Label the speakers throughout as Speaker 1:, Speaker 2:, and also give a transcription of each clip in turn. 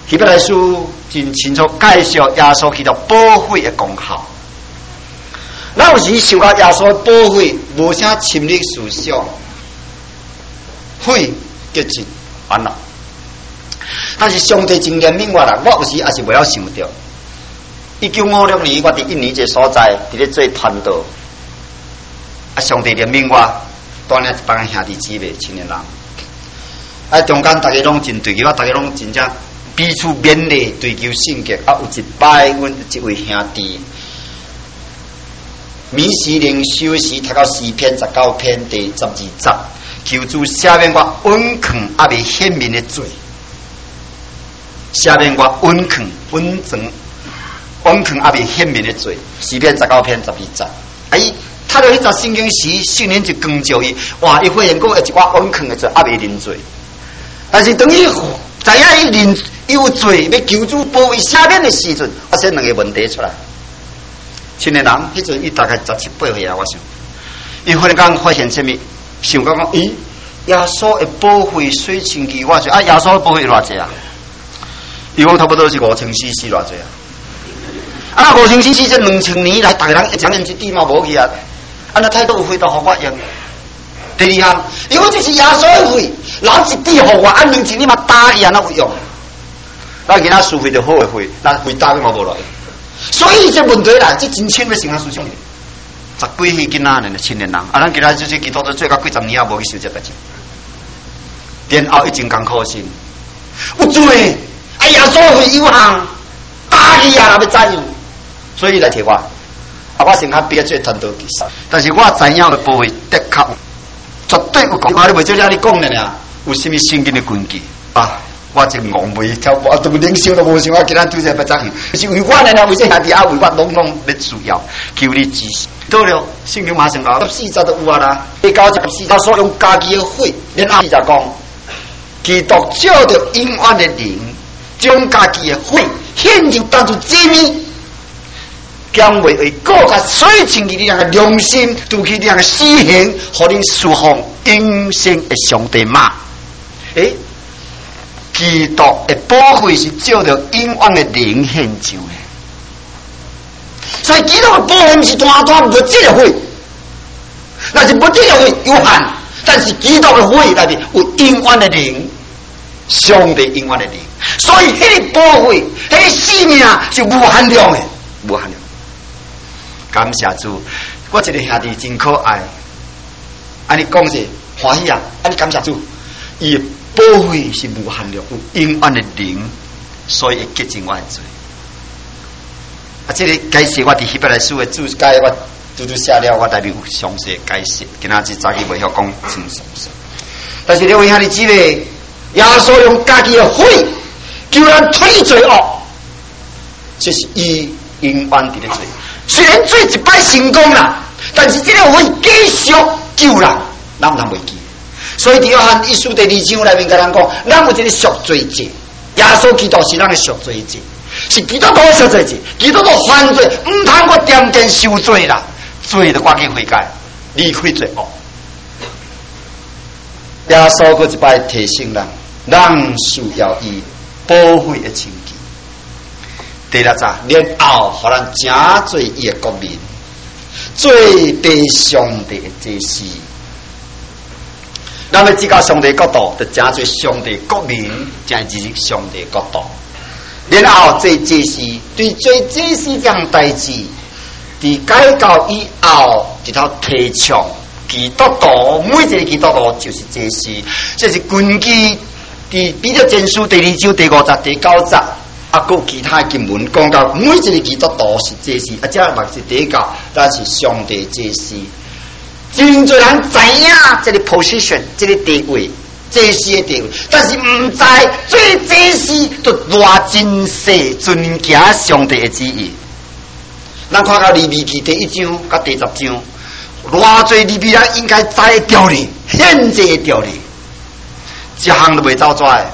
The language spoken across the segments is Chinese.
Speaker 1: 希伯来书真清楚介绍耶稣基督保惠的功效。咱有时想到耶稣的保惠，无啥深入思想，惠结集烦恼。但是上帝真怜悯我啦，我有时也是袂晓想到。1956年，我伫印尼一个所在，伫咧做传道，上帝怜悯我，带领一帮兄弟姊妹青年人，中间大家拢真对求，大家拢真正彼此勉励，追求圣洁。有一摆，阮一位兄弟。米时灵修时读到诗篇19篇第12节，求主赦免我温藏也未显明的罪，赦免我温藏也未显明的罪。诗篇19篇12节，读到迄节圣经时，圣灵就光照伊，哇！伊发现讲一寡温藏的罪也未认罪，但是等于知影伊认有罪，要求主保卫赦免的时阵，发生两个问题出来。青年人，迄阵伊大概17、18岁啊，我想，伊忽然间发现什么？想讲，咦，耶稣的保惠水清气，我说耶稣的保惠偌济啊？伊讲差不多是5000cc偌济啊？5000cc 这2000年来，大家人一讲一滴嘛无去啊，那太多有费都互我用。第二项，因为这是耶稣的费，留一滴互我，2000年嘛打去啊，那有用？那其他收费就好的费，那费打去嘛无落。所以这问题来，这真深要想下思想。10几岁囡仔呢，青年人，咱其他就是基督徒做到几十年也无去受这代志，然后已经艰苦心，有罪，哎呀，所会有限，打去啊，也要怎样？所以来提我，我先较别做传道技术，但是我知影的部位的确绝对有讲，我咧袂做了你讲的呢，有啥物圣经的根据啊？我真戆袂跳，我都领袖都无想，我今仔拄则不知影，是为我呢，为这兄弟啊，为我拢咧需要，求你支持。到了，圣经马上讲14节都有啊啦，第9节14节所用家己的血，然后就讲，基督照着永远的灵，将家己的血献入当作祭物，将为更加水清气的两个良心，拄起两个死刑，互恁释放永生的上帝嘛？基督的保惠是照着永远的灵献上的，所以基督的保惠不是单单物质的惠，那是物质的惠有限，但是基督的惠内面有永远的灵，上帝永远的灵，所以迄个保惠，迄个生命是无限量的，无限量。感谢主，我一个兄弟真可爱，安尼讲是欢喜啊，安尼感谢主，伊。保惠是无限量，有永远的灵，所以会洁净我的罪。这个解释我伫希伯来书的注解，我拄写了，我内面有详细解释。今仔日早起袂晓讲真详细，但是两位兄弟姊妹，耶稣用家己的血，救人脱离罪恶，这是伊永远伫咧做。虽然做一摆成功啦，但是这个会继续救人，咱唔通袂记。所以，约翰一书第2章内面甲咱讲，咱有一个赎罪祭，耶稣基督是咱的赎罪祭，是基督徒的赎罪祭。基督徒犯罪，唔通我点点受罪啦，罪就赶紧悔改，离开罪恶。耶稣佫一摆提醒咱，咱需要伊保惠的清洁。第6节，然后互咱正做伊的国民，做被上帝的祭司。咱要指教上帝角度，就正做上帝国民，正是上帝角度。然后做祭司，对做祭司这样代志，伫改教以后，一头提倡基督徒，每一个基督徒就是祭司，这是根据伫彼得前书第2章第5节、第9节，有其他经文讲到，每一个基督徒是祭司，这嘛是第一教，咱是上帝祭司。真多人知影这个 position， 这个地位，祭司的地位，但是唔知做祭司就偌真实遵行上帝的旨意。咱看到利未记第1章甲第10章，偌侪利未人应该知的条例，限制的条例，一项都袂走出来。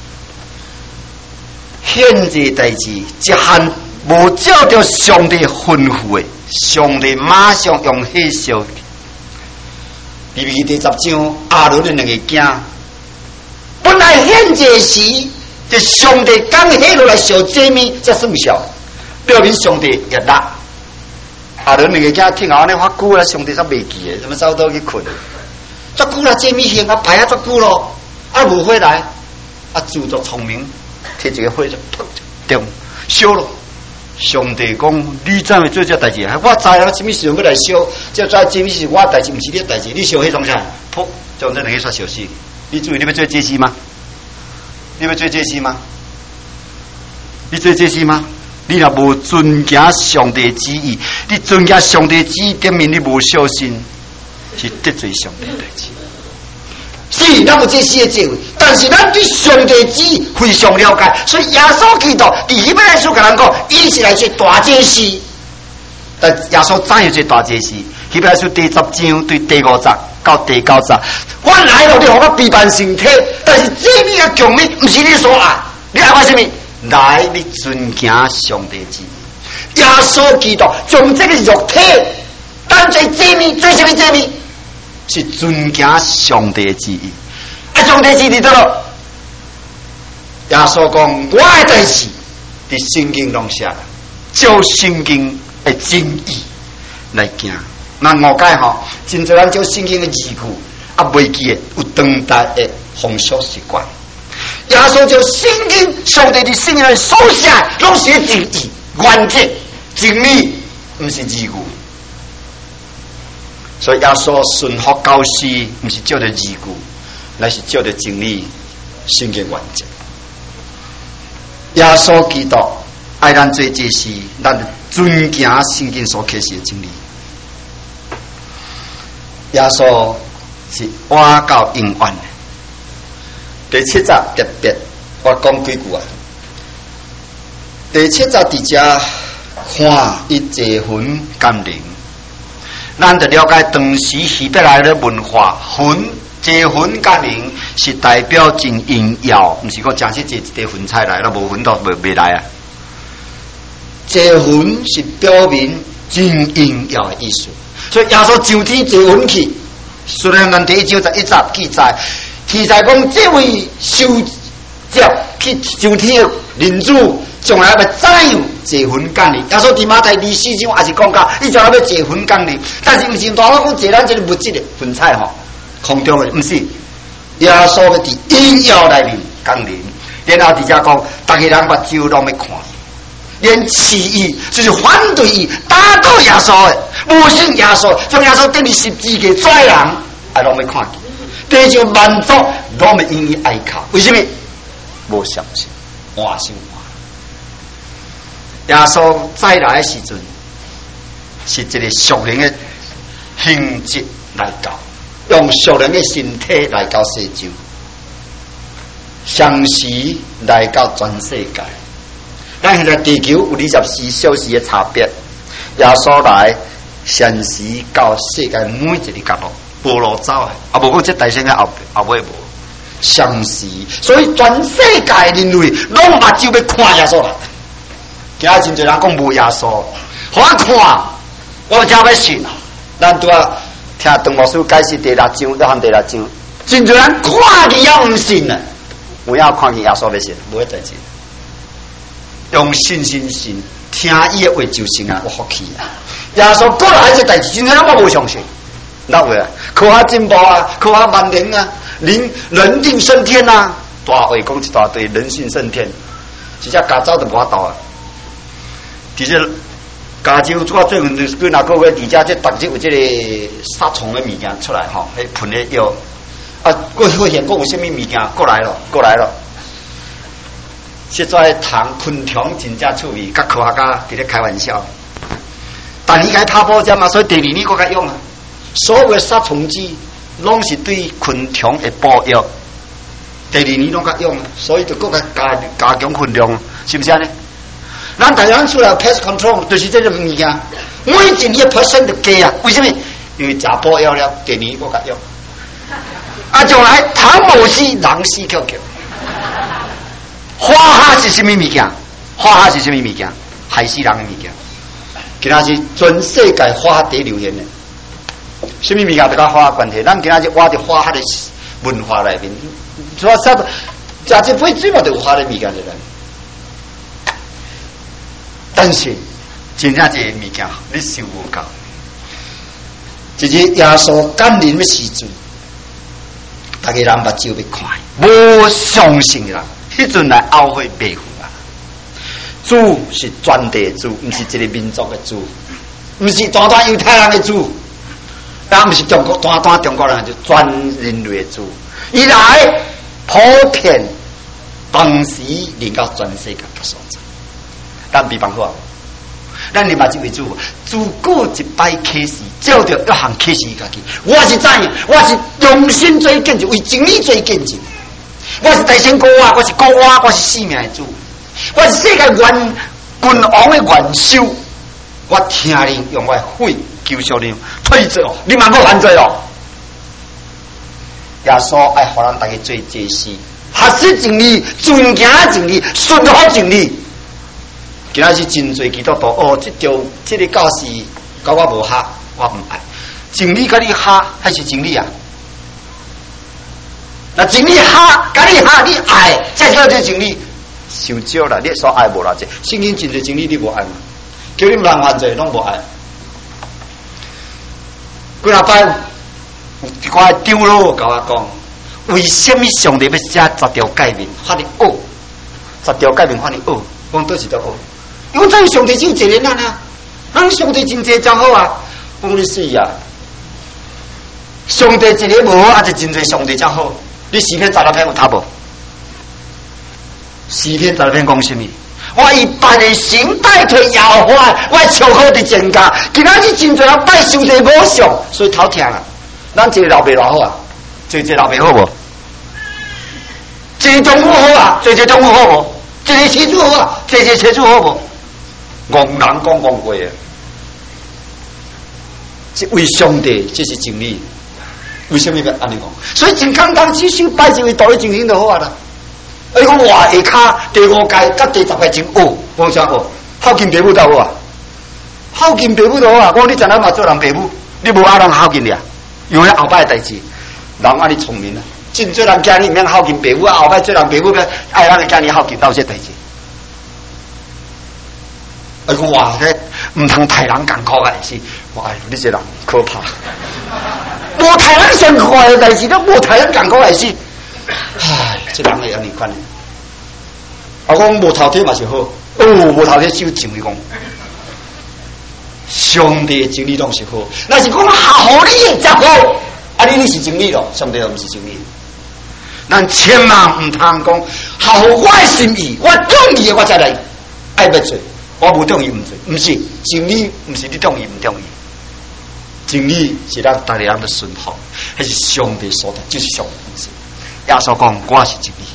Speaker 1: 限制代志，一项无照着上帝吩咐的，上帝马上用火烧。利未记第10章，亚伦的2个囝，本来献祭时这上帝刚下落来小这面才算小，表明上帝也大。啊，人两个家听后呢，发久了，上帝才未记的，什么早都去困。足久了，这面行啊排啊足久咯，啊无回来，啊自作聪明，摕一个火就砰点烧咯。上帝讲：你怎会做这代志？我知啊，什么时候要来烧？这知这是我代志，不是你代志。你烧迄种啥？噗，将这两个煞烧死。你注意，你要做这事吗？你要做这事吗？你做这事吗？你若无遵行上帝旨意，你遵行上帝旨意，证明你无小心，是得罪上帝代志。是，咱有这些智慧，但是咱对上帝旨意非常了解，所以耶稣基督伫希伯来书甲咱讲，伊是来做大祭司。但耶稣怎样做大祭司？希伯来书第10章对第50到第90，我来了，你互我陪伴身体，但是这面嘅强面，不是你所爱，你爱我什么？来，你遵行上帝旨意。耶稣基督将这个肉体当作这面，做什么这面？是遵行上帝旨意。啊，上帝旨意得咯。耶稣讲，我的代志伫圣经中写，照圣经的真意来行。那我解吼，真侪人照圣经的字句，啊，袂记的有当代的风俗习惯。耶稣就圣经上帝伫圣经里所写，拢是真意、原则、真理，毋是字句。所以耶稣顺服教师，毋是照着字句，乃是照着真理、圣经原则。耶稣基督爱咱做这事，咱遵行圣经所启示的真理。耶稣是我教永远的。第7集特别，我讲几句啊。第7集伫遮看伊结婚感灵，咱就了解当时希伯来的文化，结婚感灵是代表真应要，毋是讲真是一地婚菜来，那无婚都未来啊。结婚是表明真应要的意思。所以耶稣上天坐稳去，虽然咱第1章11集记载讲这位受接去上天的领主，将来要怎样结婚降临？耶稣伫马太24章也是讲到，伊将来要结婚降临，但是毋是大佬讲坐咱这个物质的分菜吼，空中的毋是。耶稣要伫应要内面降临，然后伫遮讲，大家人目睭拢要看。连起义就是反对伊，打倒耶稣的，无信耶稣，将耶稣钉伫十字架拽人，啊，拢要看见。地上万族拢要因伊哀靠，为什么？无相信，换心换。耶稣再来的时阵，是一个属灵的形质来到，用属灵的身体来到世上，相时来到全世界。咱现在地球有24小时的差别，耶稣来现时到世界每一个角落，无路走的，啊无讲这大圣嘅后尾无相时，所以全世界人类拢目睭要看耶稣来。今仔真侪人讲无耶稣，互我看，我才要信。咱拄啊听邓牧师解释第6章，约翰第6章，真侪人看见也唔信啊，有影看见耶稣要信，无一代志。用信心信，听伊的话就信啊！我福气啊！耶稣过来这代志，真正我无相信。那会啊，科学进步啊，科学万灵啊，人定胜天啊！大话讲一大堆，人性胜天，只只加州都无法度啊！伫这加州，我最近几哪个月伫遮，这逐日有这个杀虫的物件出来吼，迄喷的药啊，过发现过有啥物物件过来了。现在谈昆虫真正趣味，甲科学家伫咧开玩笑。但伊该拍保险嘛，所以第2年我甲用啊。所有的杀虫剂拢是对昆虫的保药，第2年拢甲用啊，所以就搁加强分量，是不是安尼？咱台湾出来 pest control 就是这种物件，每一年%就加啊。为什么？因为食保药了，第2年我甲用。啊，将来虫无死，人死叫。花蛤是什么物件？花蛤是什么物件？害死人的物件。今仔日全世界花蛤第流行的，什么物件都甲花蛤关系？咱今仔日挖着花蛤的文化内面，所以食这杯水嘛，就有法的物件的人。但是真正这个物件，你受无够。一日耶稣降临的时阵，大家人目睭要看，无相信的人，迄阵来懊悔背负啊！主是全地主，不是一个民族的主，不是单单犹太人的主，也不是中国单单中国人，就全人类的主。伊来普遍当时连到全世界各所在。咱比方说，咱你目睭为主，自古一摆启示，照着一项启示家己。我是知影，我是用心做见证，为真理做见证。我是大仙高啊，我是高啊，我是生命的主，我是世界君王的元首。我听你用我的血救赎你，退罪哦，你嘛无犯罪哦。耶稣爱互咱大家做这事，学习真理，尊敬真理，顺服真理。今仔是真侪基督徒哦，这个教示甲我无合，我唔爱。真理甲你合还是真理啊？那真理合，甲你合，你爱，才叫做真理。受少啦，你所爱无啦，这圣经真侪真理你无爱嘛？叫你人犯罪拢无爱。几若摆有一块长老甲我讲，为什么上帝要写10条诫命，发你学？10条诫命发你学，讲倒是倒学。因为咱上帝只有一个人啊，咱上帝真济真好啊！我讲你死啊！上帝一个无好，也就真济上帝真好。你诗篇16篇有读无？诗篇16篇讲什么？我以百的心代替耶和华，我超好的增加。今仔日真济人拜上帝无上，所以头疼啊！咱这个老爸偌好啊？这个老爸好无？这个中午好啊？这个中午好无？这个车主好啊？这个车主好无？戇人講戇過嘅，即為上帝，這是真理。為什麼要安尼講？所以真簡單，只需拜一位道理精神就好啊啦。你講話下骹第5屆甲第10屆真學，我想學，孝敬爸母就好啊。孝敬爸母就好啊。我講你怎樣嘛做人爸母，你無愛人孝敬你啊？因為後擺嘅代志，人安尼聰明啊，真做人驚你唔免孝敬爸母啊，後擺做人爸母要愛人驚你孝敬，到這代志。哎，我話咧唔通太人艱苦嘅事，哇！呢隻人可怕，無太人上快嘅代志，都無太人艱苦嘅事。唉，這人係安尼款嘅。我講無頭天嘛是好，無頭天修正你講，上帝嘅真理攏是好，那是講合理嘅才好。啊，你是真理咯，上帝又唔是真理。咱千萬唔通講合我嘅心意，我中意嘅我才來愛要做。我不同意唔做，唔是真理，唔是你同意唔同意。真理是咱大家人的顺服，还是上帝所的，就是上帝。耶稣讲我是真理，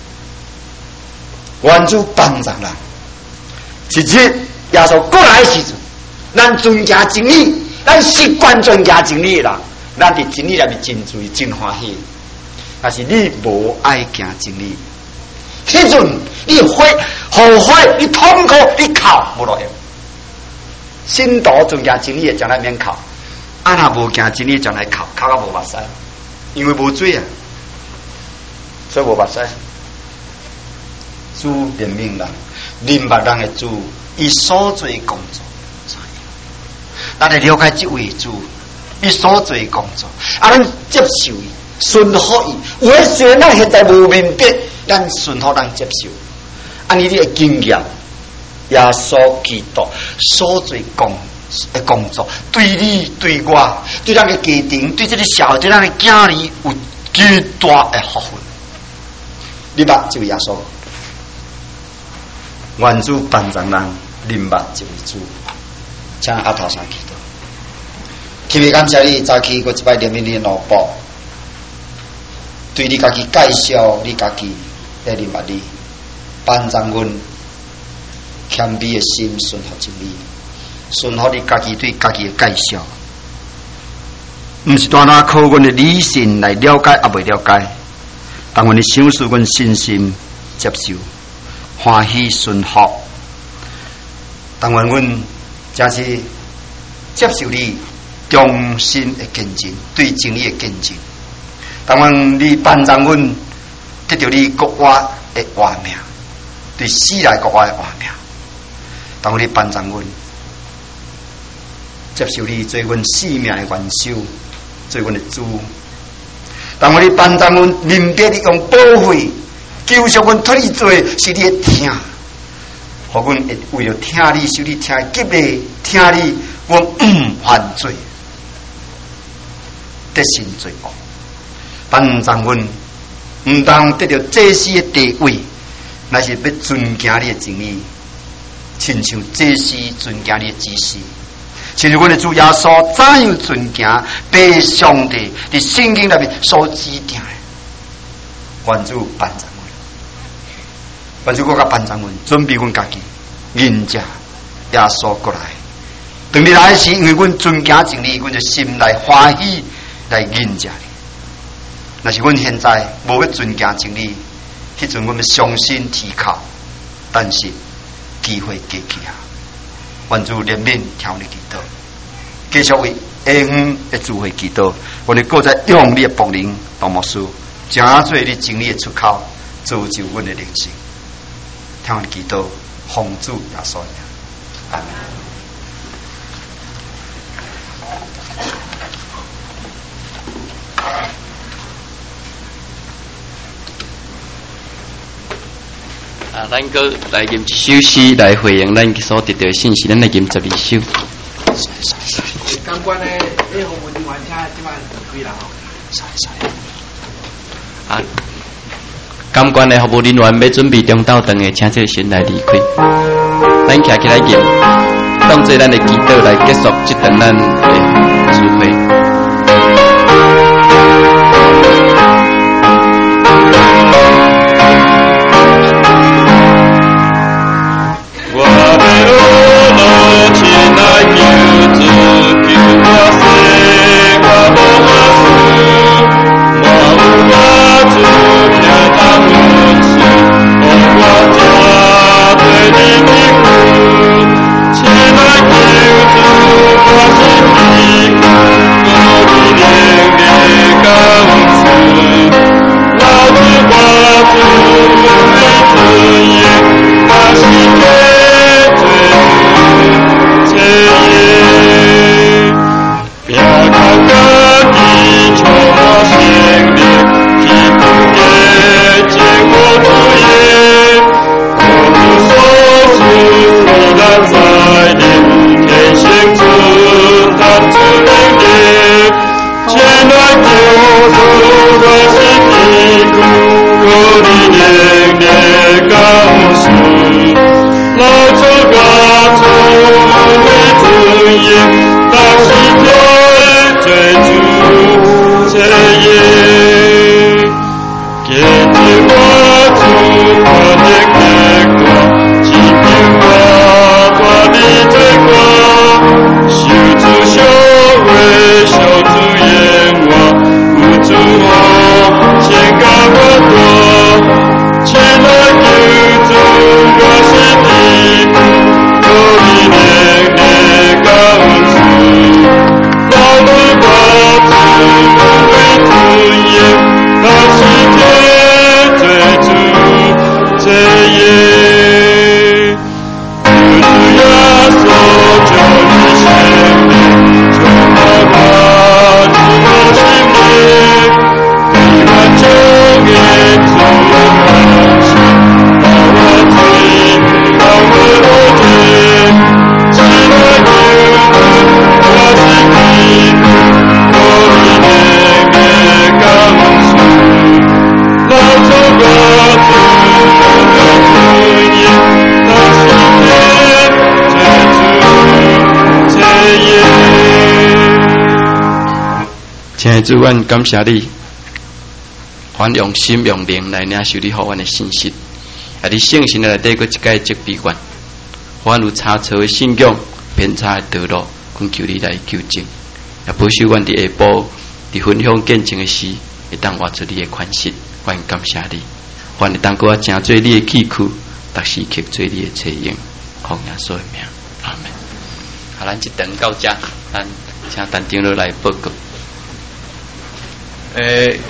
Speaker 1: 原主帮助人。一日耶稣过来的时阵，咱尊敬真理，咱习惯尊敬真理的人，咱伫真理内面真注意、真欢喜。但是你无爱行真理。迄阵你后悔，你痛苦，你哭无路用。信徒尊敬真理，将来免哭；啊，若无敬真理，将来哭到无目屎，因为无水啊，所以无目屎。主怜悯人，明白人的主，伊所做工作，咱来了解这位主，伊所做工作，啊，咱接受伊，顺服伊。有诶虽然咱现在无明白。咱顺服，咱接受，按你的经验，耶稣基督所做工作，对你、对我、对咱的家庭、对这个社会、对咱的囝儿有巨大的福分。你捌这位耶稣，原主帮助人，你捌这位主，请阿头上祈祷。特别感谢你早起过一摆念你的脑部，对你家己介绍你家己。在你捌你，帮助阮谦卑的心，顺服真理，顺服你家己对家己的介绍，毋是单单靠阮的理性来了解，也未了解，但阮的想事，阮信心接受，欢喜顺服，但愿阮真是接受你忠心的见证，对真理的见证，但愿你帮助阮。 得到你国我的活命，对死来国我的活命。当你帮助阮，接受你做阮生命的元首，做阮的主。当你帮助阮明白你用保费救赎阮脱离罪，是你的听，互阮会为了听你，受你听激励，听你，阮犯罪，得胜罪恶。帮助阮，毋当得到祭司的地位，乃是要尊敬你的真理，亲像祭司尊敬你的祭司。亲像阮的主耶稣怎样尊敬被上帝伫圣经内面所指定的，愿主帮助阮，愿主搁较帮助阮，准备阮家己，迎接耶稣过来。当你来时，因为阮尊敬真理，阮就心内欢喜来迎接你。若是阮现在无要尊敬真理，迄阵阮要伤心啼哭，但是机会过去啊！愿主怜悯听你祈祷，继续为下午的聚会祈祷。我哋搁再用你的仆人当牧师，真做你真理的出口，造就阮的灵性。听你祈祷，奉主耶稣名，阿门。
Speaker 2: 咱个来吟一首诗来回应咱所得到的信息，咱来吟12首。
Speaker 3: 相关的服务人员请即摆开啦吼。
Speaker 2: 啊，相关的服务人员要准备中昼顿的，请这个先来离开。咱徛起来吟，当做咱的祈祷来结束这顿咱的聚会。亲爱的主，阮感谢你，阮用心用灵来领受你给阮的信息，啊！你圣神内底搁一解责备阮，阮有差错的信仰、偏差的道路，恳求你来纠正，也保守阮伫下晡伫分享见证的时，会当活出你的款式。阮感谢你，阮会当搁诚做你的器躯，逐时刻做你的采用，奉耶稣的名，阿门。好，咱这顿到这，咱请陈长老来报告。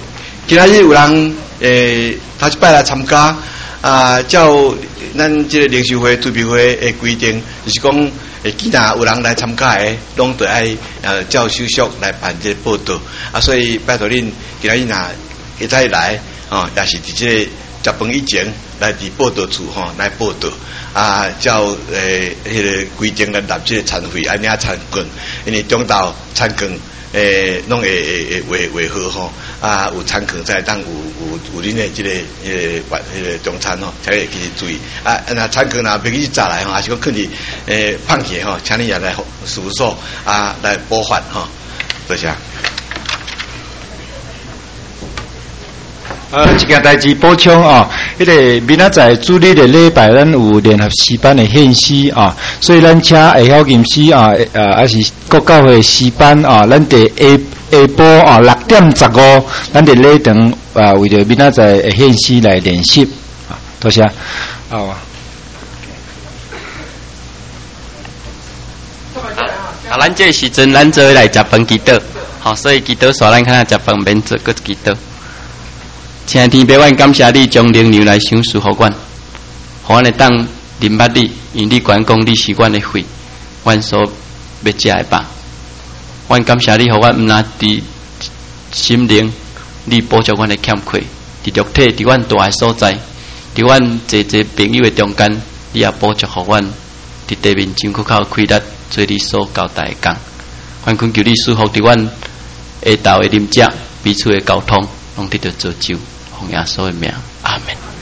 Speaker 4: 今仔日有人头一摆来参加照咱这个灵修会、追别会的规定，就是讲既然有人来参加的，拢得爱照手续来办这个报道所以拜托恁今仔日若会再来也是伫这个食饭以前来伫报道处来报道照迄个规定来纳这个餐费，安尼参观，因为中昼参观拢会好有餐券才当有恁的这个中餐才会去注意那餐券若袂去早来还是讲肯定放弃请你也来事务所来补发多谢。
Speaker 5: 一件代志补充迄个明仔载主日的礼拜，咱有联合诗班的献诗所以咱请会晓吟诗还是各教会诗班咱伫下晡6:15，咱伫礼堂为着明仔载的献诗来练习多谢
Speaker 2: 咱这时阵咱做来食饭祈祷所以祈祷煞咱看食饭免做个祈祷。请天父，阮感谢你将灵粮来赏赐互阮，互阮会当明捌你，因你管讲你是阮的血，阮所要食的饱。阮感谢你，互阮毋但伫心灵，你补足阮的欠缺；伫肉体，伫阮大的所在，伫阮侪朋友的中间，你也补足互阮伫地面前口口开力，做你所交代的工。阮恳求你赐福伫阮下昼的啉食，彼此的沟通，拢得到造就。奉耶稣的名，阿门。